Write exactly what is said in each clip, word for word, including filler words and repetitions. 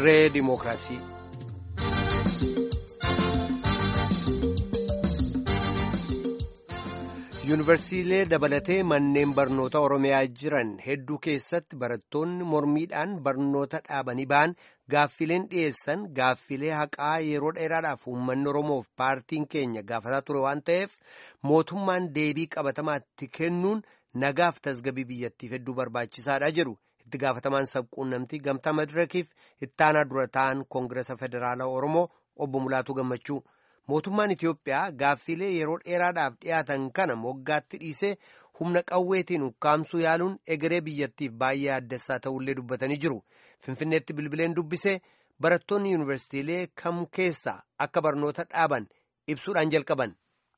dirree dimookiraasii. Yuunivarsiitiilee dabalatee manneen barnoota Oromiyaa jiran hedduu keessatti barattoonni mormiidhaan barnoota dhaabanii ba'an gaaffileen dhiyeessan gaaffilee haqaa yeroo dheeraadhaaf uummanni Oromoof paartiin keenya gaafataa ture waan ta'eef mootummaan deebii qabatamaatti kennuun nagaaf tasgabbii biyyattiif hedduu barbaachisaadha jedhu itti gaafatamaan sabquunnamtii gamtaa madirakiif ittaanaa dura ta'an koongiresa federaalaa Oromoo obbo Mulaatuu Gammachuu. Mootummaan Itiyoophiyaa gaaffilee yeroo dheeraadhaaf dhiyaatan kana moggaatti dhiisee humna qawweetiin ukkaamsuu yaaluun egeree biyyattiif baay'ee addessaa ta'ullee dubbatanii jiru. Finfinneetti bilbileen dubbisee barattoonni yuunivarsiitiilee kam keessaa akka barnoota dhaaban ibsuudhaan jalqaban.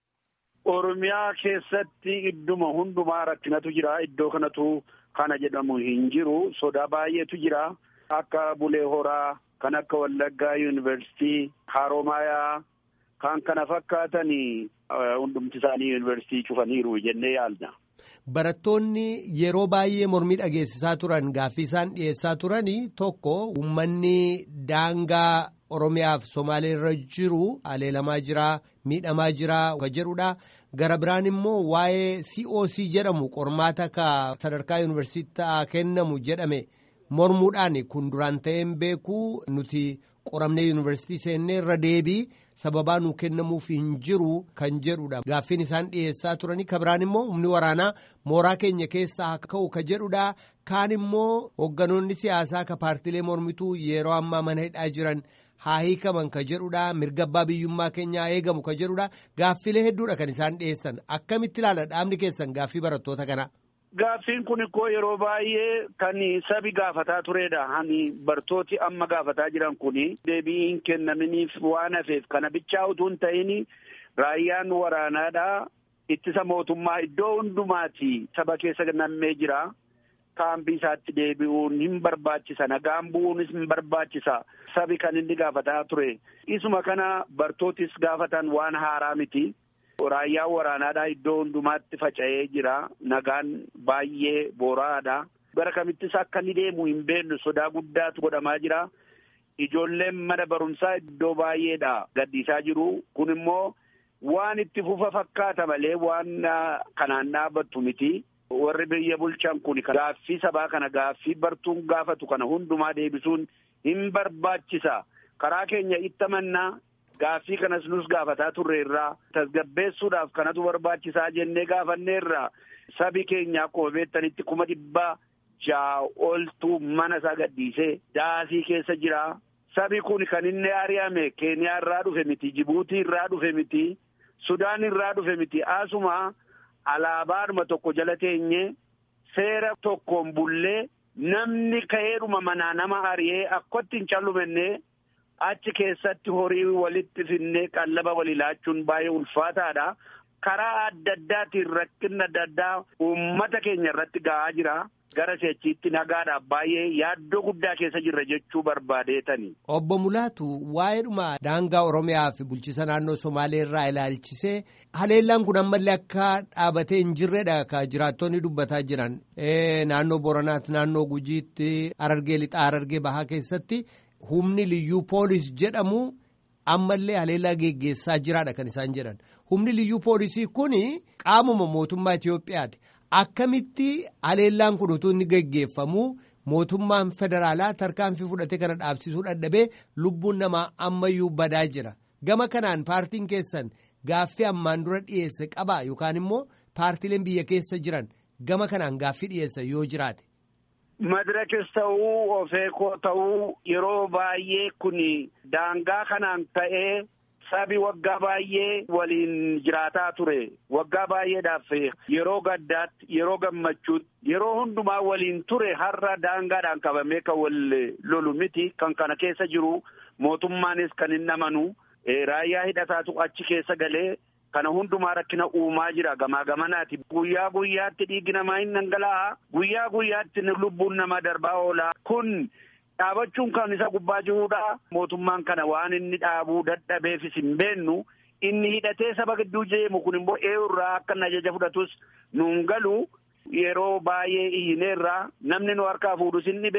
Oromiyaa keessatti idduma hundumaa rakkinatu jira. Iddoo kanatu kana jedhamu hin jiru. Sodaa baay'eetu jira. Akka Bulee Horaa, kan akka Wallaggaa yuunivarsiitii, Haroomayaa. Kan kana fakkaatanii hundumti isaanii yuunivarsiitii cufaniiru jennee yaadna. Barattoonni yeroo baay'ee mormii dhageessisaa turan gaaffii isaan dhiyeessaa turanii tokko uummanni daangaa Oromiyaaf Somaalee irra jiru aleelamaa jira, miidhamaa jira kan jedhudha. Gara biraan immoo waa'ee C O C jedhamu qormaata ka sadarkaa yuunivarsiitii kennamu jedhame mormuudhaan kun duraan ta'een beekuu nuti qoramnee yuunivarsiitii seennee irra deebii. Sababaa nuu kennamuuf hin jiru kan jedhudha. Gaaffiin isaan dhiyeessaa turanii kan biraan immoo humni waraanaa mooraa keenya keessaa akka ka'u kan jedhudha. Kaan immoo hoogganoonni siyaasaa ka paartiilee mormituu yeroo ammaa mana hidhaa jiran haa hiikaman kan jedhudha. Mirga abbaa biyyummaa keenyaa eegamu kan jedhudha. Gaaffiilee hedduudha kan isaan dhiyeessan. Akkamitti ilaala dhaabni keessan gaaffii barattoota kana? Gaaffiin kun ikkoo yeroo baay'ee kan sabi gaafataa turedha. Hani bartooti amma gaafataa jiran kuni deebii hin kennaminiif waan hafeef kana bichaa utuu hin ta'in raayyaan waraanaadhaa ittisa mootummaa iddoo hundumaati saba keessa nammee jira. Kaambii isaatti deebi'uun hin barbaachisa. Nagaan bu'uunis hin barbaachisa. Sabi kan inni gaafataa ture. Isuma kana bartootis gaafatan waan haaraa miti. Raayyaan waraanaadhaa iddoo hundumaatti faca'ee jira. Nagaan baay'ee booraadha. Gara kamittis akka inni deemu hin beeknu sodaa guddaatu godhamaa jira. Ijoolleen mana barumsaa iddoo baay'eedha gaddiisaa jiru. Kun immoo waan itti fufa fakkaata malee waan kanaan dhaabattu miti. Warri biyya bulchan kun gaaffii sabaa kana gaaffii bartuun gaafatu kana hundumaa deebisuun hin barbaachisa. Karaa keenya itti amannaa. Gaaffii kanas nus gaafataa turreerraa tasgabbeessuudhaaf kanatu barbaachisaa jennee gaafanneerraa sabi keenya akkuma beektanitti kuma dhibbaa ja'a oltu mana isaa gadhiisee daasii keessa jira. Sabi kun kan inni ari'ame Keeniyaa irraa dhufe miti, Jibuutii irraa dhufe miti, Sudaan irraa dhufe miti. Asuma alaabaadhuma tokko jala teenye seera tokkoon bullee namni ka'eedhuma manaa nama ari'ee akkatti hin callumenne. Achi keessatti horii walitti finnee qallaba walii laachuun baay'ee ulfaataadha. Karaa adda addaatiin rakkinna adda addaa uummata keenya irratti ga'aa jira. Gara seechiitti nagaadhaaf baay'ee yaaddoo guddaa keessa jirra jechuu barbaadeetani. Obbo Mulaatu waa'eedhuma daangaa Oromiyaa fi bulchiisa naannoo Somaalee irraa ilaalchisee haleellaan kun ammallee akka dhaabatee hin jirredha ka jiraattonni dubbataa jiran. Naannoo Boranaatti, naannoo Gujiitti, Harargee Lixaa, Harargee Bahaa keessatti. Humni liyyuu poolis jedhamu ammallee haleellaa geggeessaa jiraadha kan isaan jedhan. Humni liyyuu poolisii kun qaamuma mootummaa Itiyoophiyaati. Akkamitti haleellaan kun utuu inni geggeeffamu mootummaan federaalaa tarkaanfii fudhatee kana dhaabsisuu dadhabee lubbuun namaa ammayyuu badaa jira. Gama kanaan paartiin keessan gaaffii ammaan dura dhiyeesse qabaa yookaan immoo paartiileen biyya keessa jiran gama kanaan gaaffii dhiyeessa yoo jiraate. Madirakis ta'uu ofeekoo ta'uu yeroo baay'ee kun daangaa kanaan ta'ee sabi waggaa baay'ee waliin jiraataa ture. Waggaa baay'eedhaaf yeroo gaddaatti, yeroo gammachuutti, yeroo hundumaa waliin ture har'a daangaadhaan qabamee kan wal lolu miti. Kan kana keessa jiru mootummaanis kan hin amanu raayyaa hidhataatu achi keessa galee. Kana hundumaa rakkina uumaa jira gamaa gamanaati. Guyyaa guyyaatti dhiigi namaa hin dhangala'aa. Guyyaa guyyaatti lubbuun namaa darbaa oola. Kun dhaabachuun kan isa gubbaa jirudha. Mootummaan kana waan inni dhaabuu dadhabeefis hin beennu. Inni hidhatee saba gidduu deemu kun immoo eeyurraa akka inni ajaja fudhatus nuun galu. Yeroo baay'ee iyyineerraa namni nu harkaa fuudhus hin dhibee.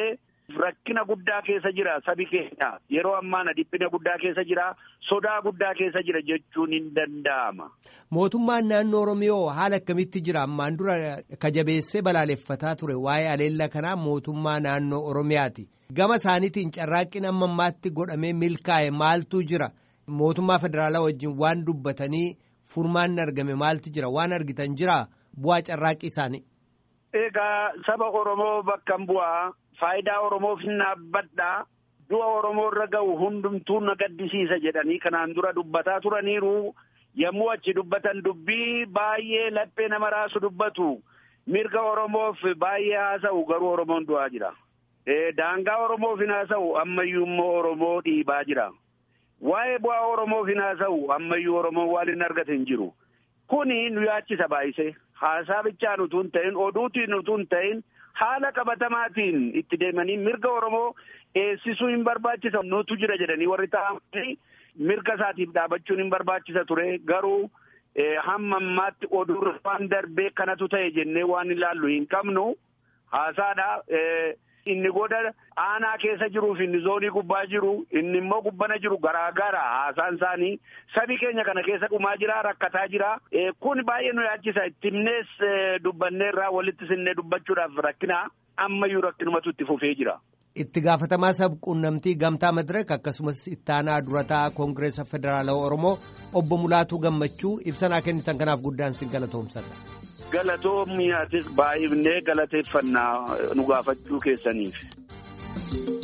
Rakkina guddaa keessa jira sabi keenya yeroo ammaana dhiphina guddaa keessa jira sodaa guddaa keessa jira jechuun hin danda'ama. Mootummaan naannoo Oromiyaa haala akkamitti jira ammaan dura kajabeessee balaaleffataa ture waa'ee aleella kanaa mootummaa naannoo Oromiyaati. Gama isaaniitiin carraaqqin amma ammaatti godhamee milkaa'e maaltu jira? Mootummaa federaalaa wajjin waan dubbatanii furmaanni argame maaltu jira? Waan argitan jira bu'aa carraaqqii isaanii? Egaa saba Oromoo bakka bu'aa. Faayidaa Oromoof hin dhaabbadhaa du'a Oromoo irra ga'u hundumtuu na gaddisiisa jedhanii kanaan dura dubbataa turaniiru. Yommuu achi dubbatan dubbii baay'ee laphee nama raasu dubbatu. Mirga Oromoof baay'ee haasa'u garuu Oromoon du'aa jira. Daangaa Oromoof hin haasa'u ammayyuu immoo Oromoo dhiibaa jira. Waa'ee bu'aa Oromoof hin haasa'u ammayyuu Oromoon waan hin argate hin jiru. Kuni nu yaachisa baay'isee haasaa bichaan utuu hin ta'in oduutiin utuu hin ta'in. Haala qabatamaatiin itti deemanii mirga Oromoo eegsisuu hin barbaachisa nutu jira jedhanii warri ta'anii mirga isaatiif dhaabachuun hin barbaachisa ture garuu hamma ammaatti oduu waan darbee kanatu ta'e jennee waan ilaallu hin qabnu haasaadha. Inni goda aanaa keessa jiruuf inni zoonii gubbaa jiru inni immoo gubbana jiru garaagara haasaan isaanii sabi keenya kana keessa dhumaa jira rakkataa jira. Kun baay'ee nu yaachisa itti himnees dubbanneerraa walitti sinnee dubbachuudhaaf rakkina ammayyuu rakkinumatu itti fufee jira. Itti gaafatamaa sabquunnamtii gamtaa Madireek akkasumas ittaanaa durataa Koongireesa Federaalawaa Oromoo obbo Mulaatuu Gammachuu ibsanaa kennitan kanaaf guddaan sin galatoomsadha. Galatoomii ati baay'ifnee galateeffannaa nu gaafachuu keessaniif.